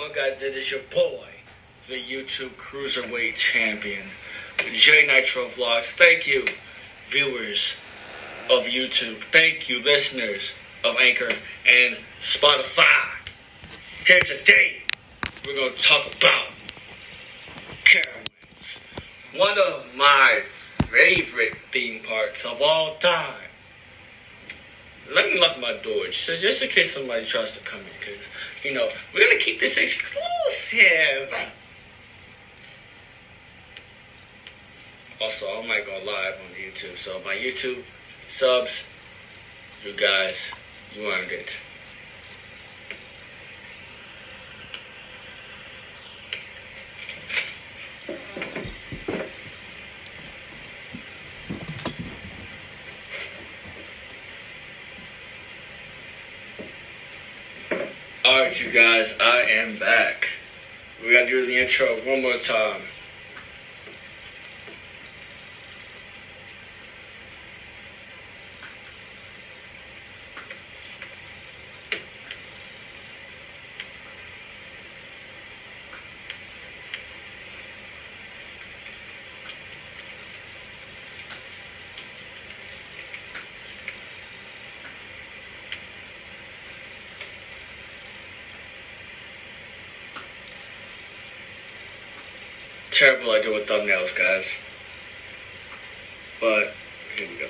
on, guys? It is your boy, the YouTube Cruiserweight Champion, J Nitro Vlogs. Thank you, viewers of YouTube. Thank you, listeners of Anchor and Spotify. Here today, we're going to talk about Carowinds, one of my favorite theme parks of all time. Let me lock my door, just in case somebody tries to come in, because, you know, we're going to keep this exclusive. Also, I might go live on YouTube, so my YouTube subs, you guys, you earned it. Alright, you guys, I am back. We gotta do the intro one more time. Terrible I do with thumbnails, guys. But here we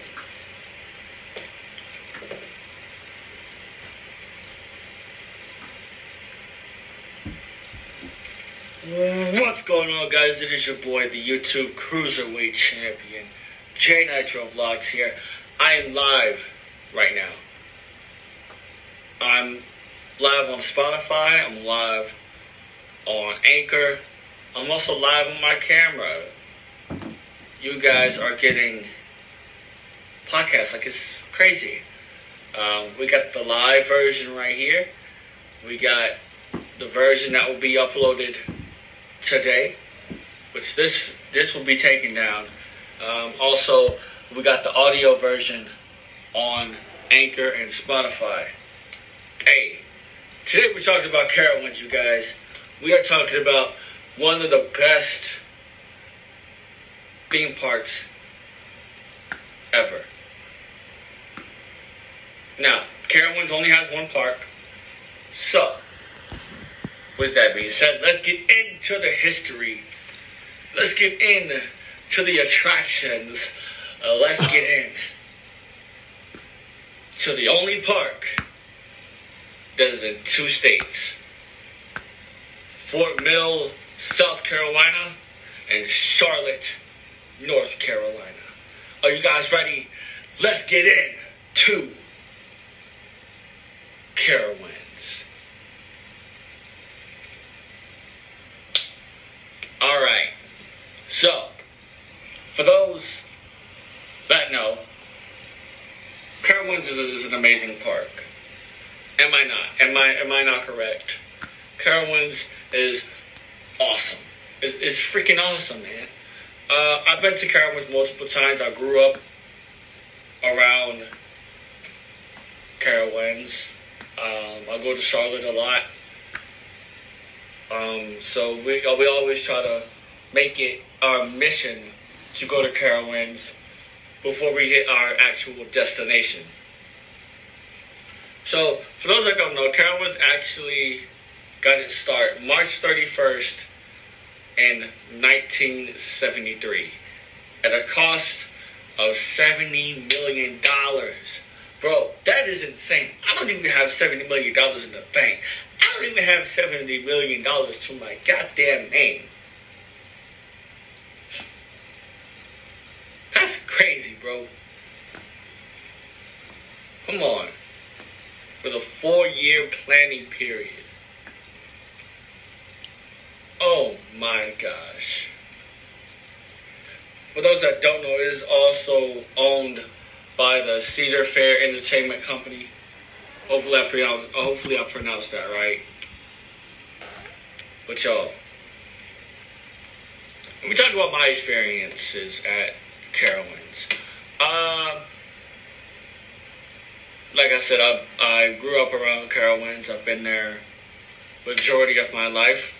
go. What's going on, guys? It is your boy, the YouTube Cruiserweight Champion, J Nitro Vlogs here. I am live right now. I'm live on Spotify. I'm live on Anchor. I'm also live on my camera. You guys are getting podcasts like it's crazy. We got the live version right here. We got the version that will be uploaded today, which this will be taken down. Also, we got the audio version on Anchor and Spotify. Hey, today we're talking about Carowinds, you guys. We are talking about one of the best theme parks ever. Now, Carowinds only has one park. So, with that being said, let's get into the history. Let's get into the attractions. Let's get in to the only park that is in 2 states. Fort Mill, South Carolina, and Charlotte, North Carolina. Are you guys ready? Let's get in to Carowinds. Alright, so, for those that know, Carowinds is an amazing park. Am I not? Am I not correct? Carowinds is awesome. It's freaking awesome, man. I've been to Carowinds multiple times. I grew up around Carowinds. I go to Charlotte a lot. So we always try to make it our mission to go to Carowinds before we hit our actual destination. So, for those that don't know, Carowinds actually got its start March 31st in 1973 at a cost of $70 million. Bro, that is insane. I don't even have $70 million in the bank. I don't even have $70 million to my goddamn name. That's crazy, bro. Come on. With a 4-year planning period. Oh my gosh. For those that don't know, it is also owned by the Cedar Fair Entertainment Company. Hopefully I pronounced that right. But y'all, let me talk about my experiences at Carowinds. Like I said, I grew up around Carowinds. I've been there majority of my life.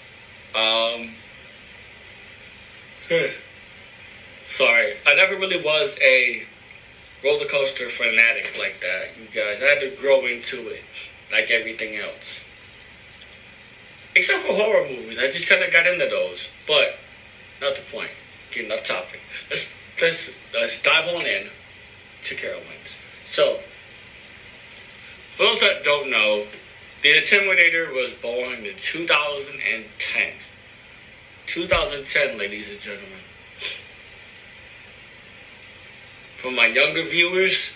Sorry, I never really was a roller coaster fanatic like that, you guys. I had to grow into it, like everything else. Except for horror movies, I just kind of got into those. But not the point. Getting off topic. Let's dive on in to Carowinds. So, for those that don't know, The Intimidator was born in 2010. 2010, ladies and gentlemen. For my younger viewers,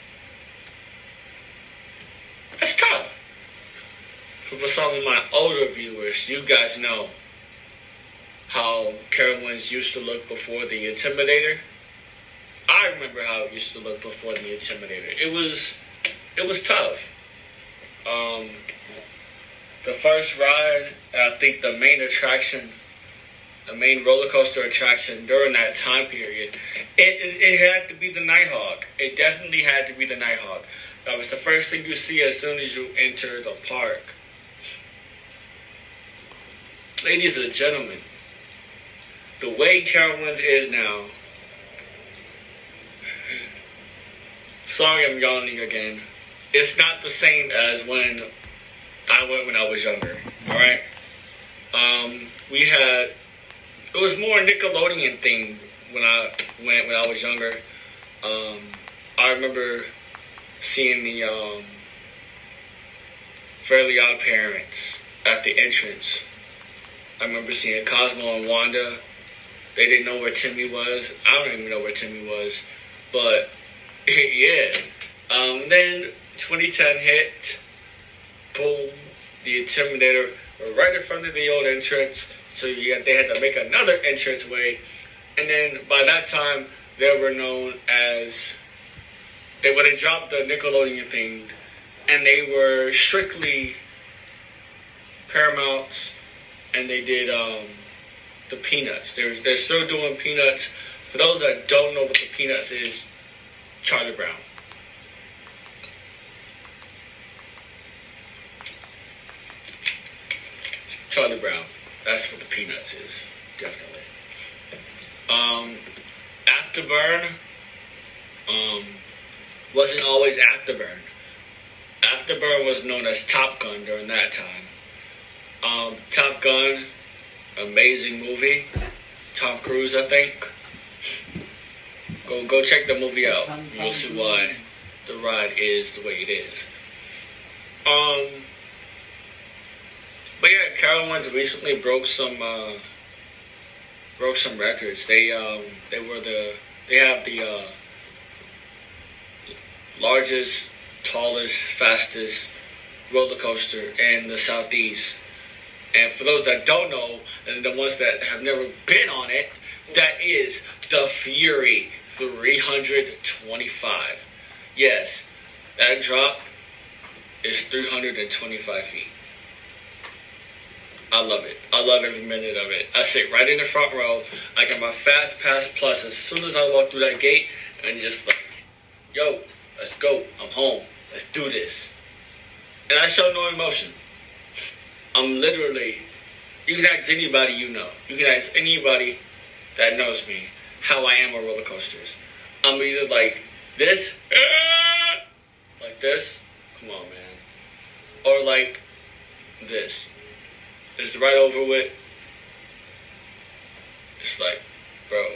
that's tough. For some of my older viewers, you guys know how Carowinds used to look before The Intimidator. I remember how it used to look before The Intimidator. It was tough. The first ride, I think the main attraction, the main roller coaster attraction during that time period, it had to be the Nighthawk. It definitely had to be the Nighthawk. That was the first thing you see as soon as you enter the park. Ladies and gentlemen, the way Carowinds is now, sorry I'm yawning again, it's not the same as when I went when I was younger, alright? It was more Nickelodeon thing when I went when I was younger. I remember seeing the Fairly Odd Parents at the entrance. I remember seeing Cosmo and Wanda. They didn't know where Timmy was. I don't even know where Timmy was. But, yeah. Then 2010 hit. Boom. The Intimidator right in front of the old entrance. So they had to make another entranceway. And then by that time, they were known as... They dropped the Nickelodeon thing. And they were strictly Paramount. And they did the Peanuts. They're still doing Peanuts. For those that don't know what the Peanuts is, Charlie Brown. Charlie Brown. That's what the Peanuts is. Definitely. Afterburn wasn't always Afterburn. Afterburn was known as Top Gun during that time. Top Gun, amazing movie. Tom Cruise, I think. Go check the movie out. You'll see why the ride is the way it is. But yeah, Carowinds recently broke some records. They have the largest, tallest, fastest roller coaster in the Southeast. And for those that don't know, and the ones that have never been on it, that is the Fury 325. Yes, that drop is 325 feet. I love it. I love every minute of it. I sit right in the front row. I got my Fast Pass Plus as soon as I walk through that gate, and just like, yo, let's go. I'm home. Let's do this. And I show no emotion. I'm literally, you can ask anybody you know. You can ask anybody that knows me how I am on roller coasters. I'm either like this, like this, come on, man, or like this. It's right over with. It's like, bro.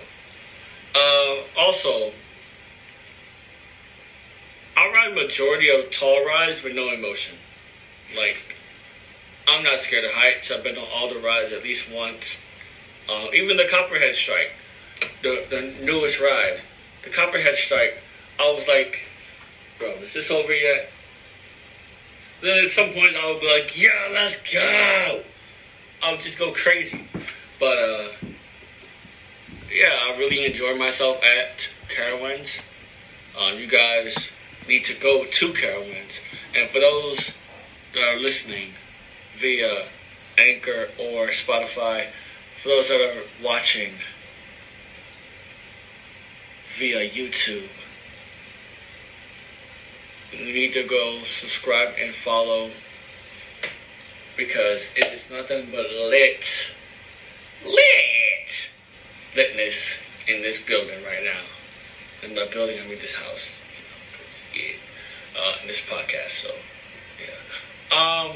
Also, I ride majority of tall rides with no emotion. Like, I'm not scared of heights. I've been on all the rides at least once. Even the Copperhead Strike, the newest ride, the Copperhead Strike, I was like, bro, is this over yet? Then at some point I would be like, yeah, let's go. I would just go crazy. But, yeah, I really enjoy myself at Carowinds. You guys need to go to Carowinds. And for those that are listening via Anchor or Spotify, for those that are watching via YouTube, you need to go subscribe and follow because it is nothing but litness in this building right now. In the building, I mean this house. In this podcast, so yeah.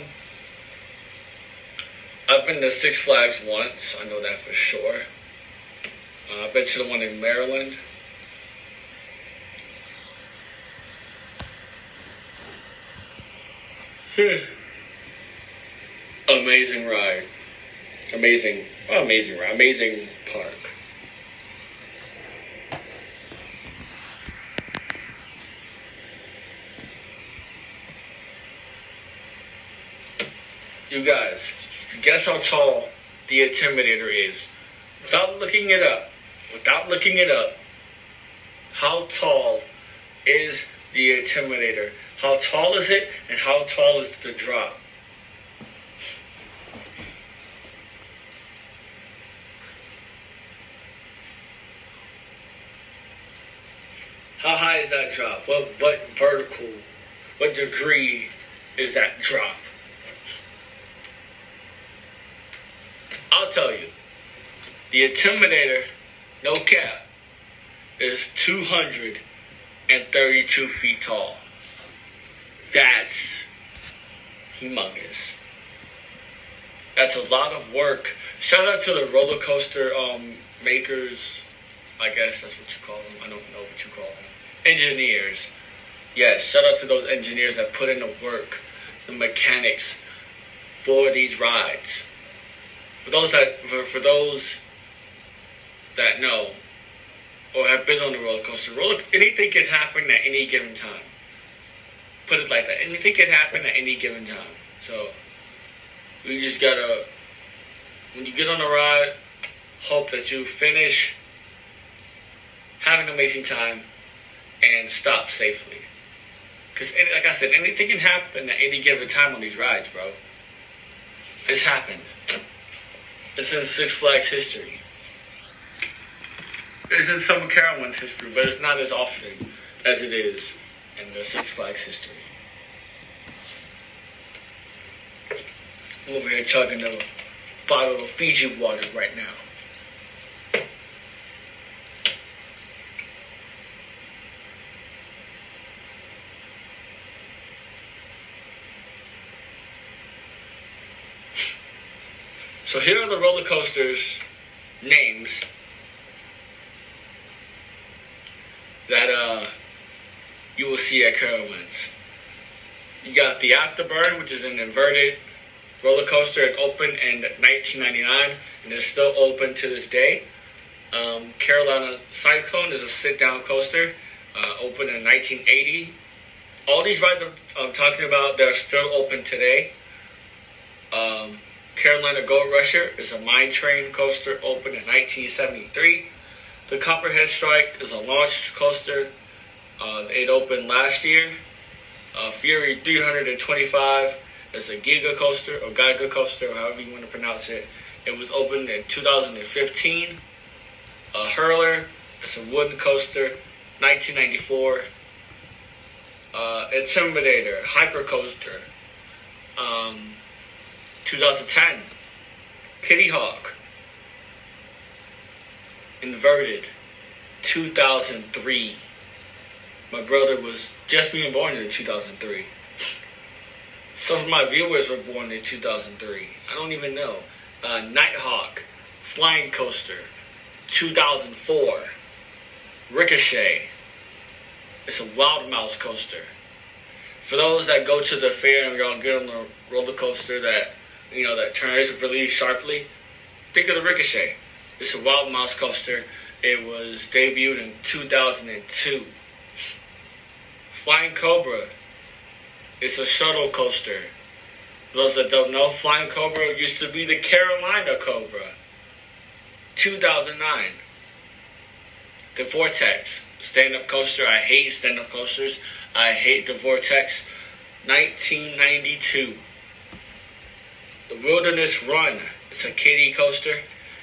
I've been to Six Flags once, I know that for sure. I've been to the one in Maryland. Amazing ride. Amazing ride. Amazing park. You guys, guess how tall the Intimidator is? Without looking it up, how tall is the Intimidator? How tall is it, and how tall is the drop? How high is that drop? What vertical, what degree is that drop? I'll tell you. The Intimidator, no cap, is 232 feet tall. That's humongous. That's a lot of work. Shout out to the roller coaster makers. I guess that's what you call them. I don't know what you call them. Engineers. Yes, shout out to those engineers that put in the work, the mechanics for these rides. For those that know or have been on the roller coaster, anything can happen at any given time. Put it like that. Anything can happen at any given time. So we just gotta, when you get on the ride, hope that you finish, have an amazing time, and stop safely. Because, like I said, anything can happen at any given time on these rides, bro. It's happened. It's in Six Flags history. It's in some of Carowinds history, but it's not as often as it is in the Six Flags history. I'm over here chugging a bottle of Fiji water right now. So here are the roller coasters names that you will see at Carowinds. You got the Afterburn, which is an inverted roller coaster. It opened in 1999 and is still open to this day. Carolina Cyclone is a sit-down coaster, opened in 1980. All these rides I'm talking about, they're still open today. Carolina Gold Rusher is a mine train coaster, opened in 1973. The Copperhead Strike is a launch coaster. It opened last year. Fury 325 is a Giga coaster, or Geiger coaster, or however you want to pronounce it. It was opened in 2015. Hurler is a wooden coaster, 1994. Intimidator, Hyper Coaster, 2010. Kitty Hawk, inverted, 2003. My brother was just being born in 2003. Some of my viewers were born in 2003. I don't even know. Nighthawk, Flying Coaster, 2004. Ricochet. It's a Wild Mouse coaster. For those that go to the fair and y'all get on the roller coaster that, you know, that turns really sharply, think of the Ricochet. It's a Wild Mouse coaster. It was debuted in 2002. Flying Cobra. It's a shuttle coaster. For those that don't know, Flying Cobra used to be the Carolina Cobra. 2009. The Vortex. Stand-up coaster. I hate stand-up coasters. I hate the Vortex. 1992. The Wilderness Run. It's a kiddie coaster.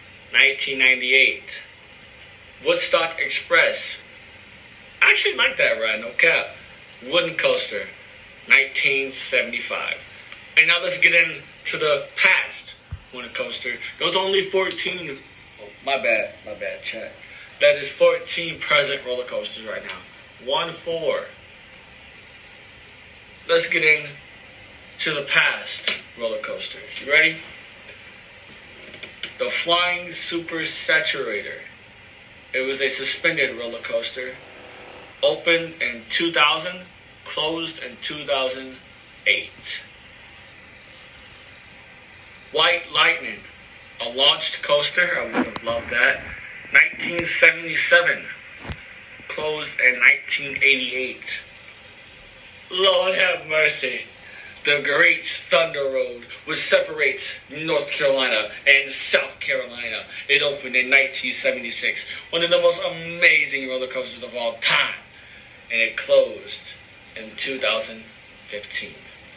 1998. Woodstock Express. I actually like that ride, no cap. Wooden coaster. 1975. And now let's get in to the past roller coaster. There's only 14. Oh, my bad, chat. That is 14 present roller coasters right now. 1-4. Let's get in to the past roller coasters. You ready? The Flying Super Saturator. It was a suspended roller coaster. Opened in 2000, closed in 2008. White Lightning, a launched coaster. I would have loved that. 1977, closed in 1988. Lord have mercy. The Great Thunder Road, which separates North Carolina and South Carolina. It opened in 1976. One of the most amazing roller coasters of all time. And it closed in 2015.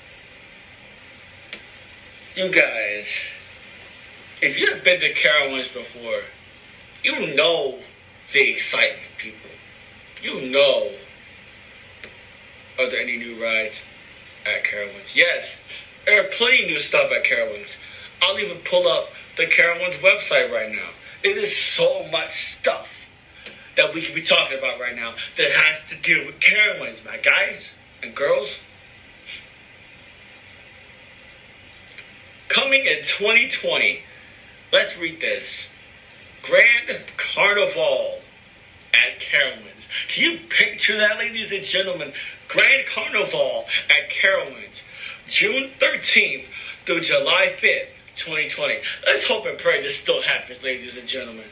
You guys, if you've been to Carowinds before, you know the excitement, people. You know. Are there any new rides at Carowinds? Yes, there are plenty of new stuff at Carowinds. I'll even pull up the Carowinds website right now. It is so much stuff that we could be talking about right now that has to do with Carowinds, my guys and girls. Coming in 2020, let's read this. Grand Carnival at Carowinds. Can you picture that, ladies and gentlemen? Grand Carnival at Carowinds, June 13th through July 5th, 2020. Let's hope and pray this still happens, ladies and gentlemen.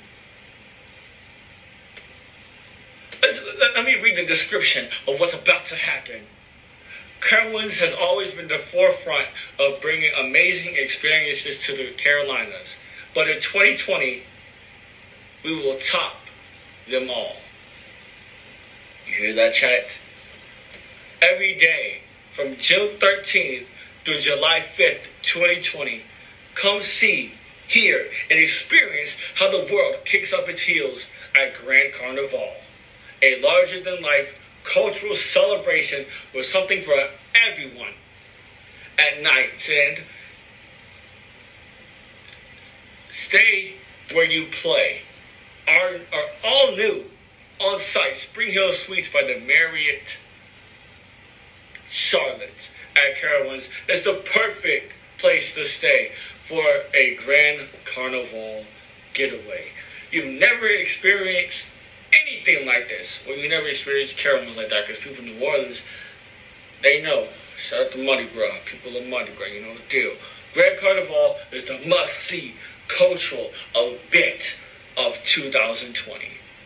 Let me read the description of what's about to happen. Carowinds has always been the forefront of bringing amazing experiences to the Carolinas. But in 2020, we will top them all. You hear that, chat? Every day from June 13th through July 5th, 2020, come see, hear, and experience how the world kicks up its heels at Grand Carnival. A larger-than-life cultural celebration with something for everyone. At night, and stay where you play. Our all new on-site Spring Hill Suites by the Marriott Charlotte at Carowinds is the perfect place to stay for a Grand Carnival getaway. You've never experienced anything like this. Well, you never experienced Carowinds like that because people in New Orleans, they know. Shout out to Mardi Gras. People of Mardi Gras, you know the deal. Grand Carnival is the must-see cultural event of 2020.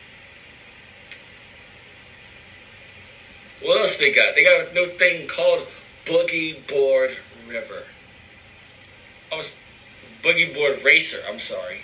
What else they got? They got a new thing called Boogie Board River. Boogie Board Racer, I'm sorry.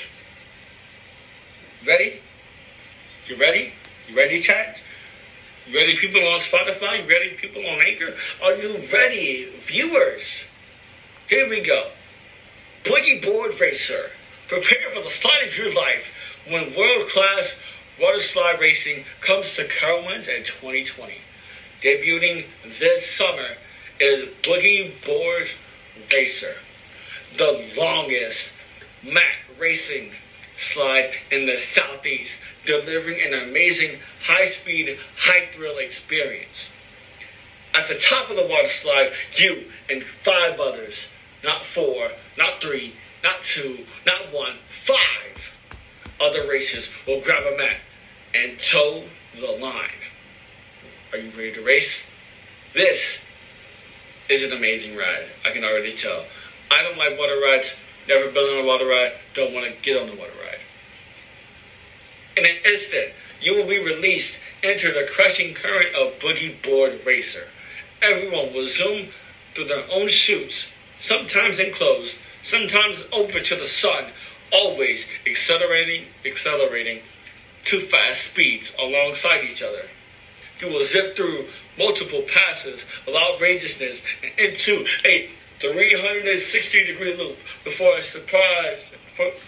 Ready? You ready? You ready, chat? You ready, people on Spotify? You ready, people on Anchor? Are you ready, viewers? Here we go. Boogie Board Racer. Prepare for the slide of your life when world-class water slide racing comes to Carowinds in 2020. Debuting this summer is Boogie Board Racer, the longest mat racing slide in the Southeast, delivering an amazing high-speed, high-thrill experience. At the top of the water slide, you and 5 others, not 4, not 3, not 2, not 1, 5 other racers will grab a mat and toe the line. Are you ready to race? This is an amazing ride. I can already tell. I don't like water rides. Never been on a water ride. Don't want to get on the water ride. In an instant, you will be released into the crushing current of Boogie Board Racer. Everyone will zoom through their own chutes, sometimes enclosed, sometimes open to the sun, always accelerating to fast speeds alongside each other. You will zip through multiple passes of outrageousness and into a 360-degree loop before a surprise.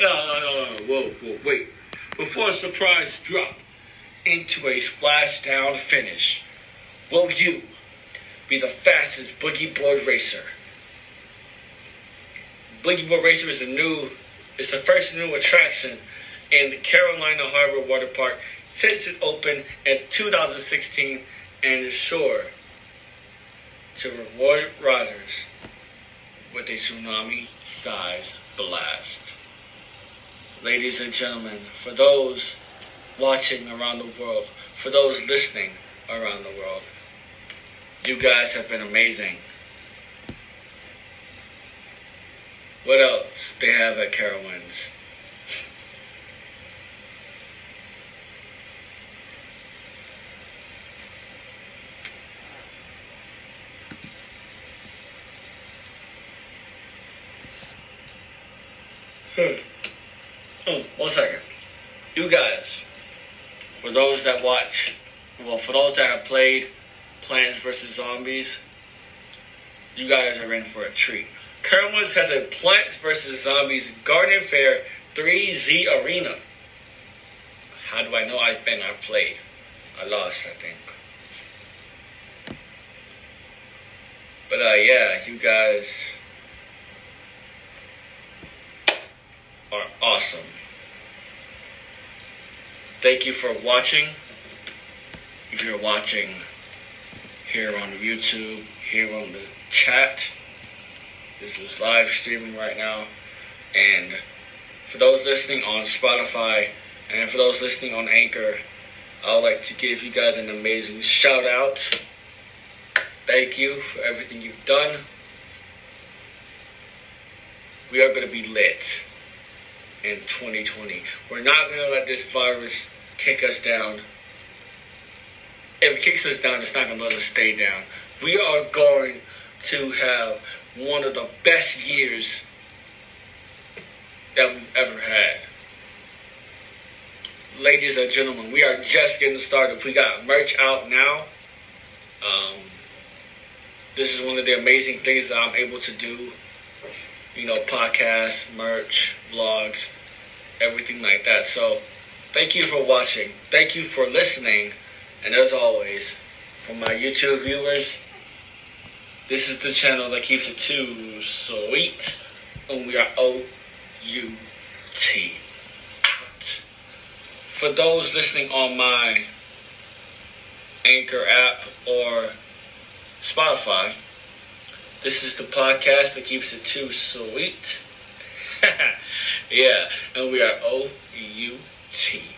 Before a surprise drop into a splashdown finish. Will you be the fastest Boogie Board Racer? Blinky Board Racer is the first new attraction in the Carolina Harbor Water Park since it opened in 2016 and is sure to reward riders with a tsunami-sized blast. Ladies and gentlemen, for those watching around the world, for those listening around the world, you guys have been amazing. What else they have at Carowinds? One second. You guys, for those that have played Plants vs. Zombies, you guys are in for a treat. Carowinds has a Plants vs. Zombies Garden Fair 3Z Arena. How do I know? I played. I lost, I think. But yeah, you guys are awesome. Thank you for watching. If you're watching here on YouTube, here on the chat, this is live streaming right now. And for those listening on Spotify and for those listening on Anchor, I would like to give you guys an amazing shout out. Thank you for everything you've done. We are going to be lit in 2020. We're not going to let this virus kick us down. If it kicks us down, it's not going to let us stay down. We are going to have one of the best years that we've ever had. Ladies and gentlemen, we are just getting started. We got merch out now. This is one of the amazing things that I'm able to do. You know, podcasts, merch, vlogs, everything like that. So, thank you for watching. Thank you for listening. And as always, for my YouTube viewers, this is the channel that keeps it too sweet. And we are OUT. For those listening on my Anchor app or Spotify, this is the podcast that keeps it too sweet. Yeah, and we are OUT.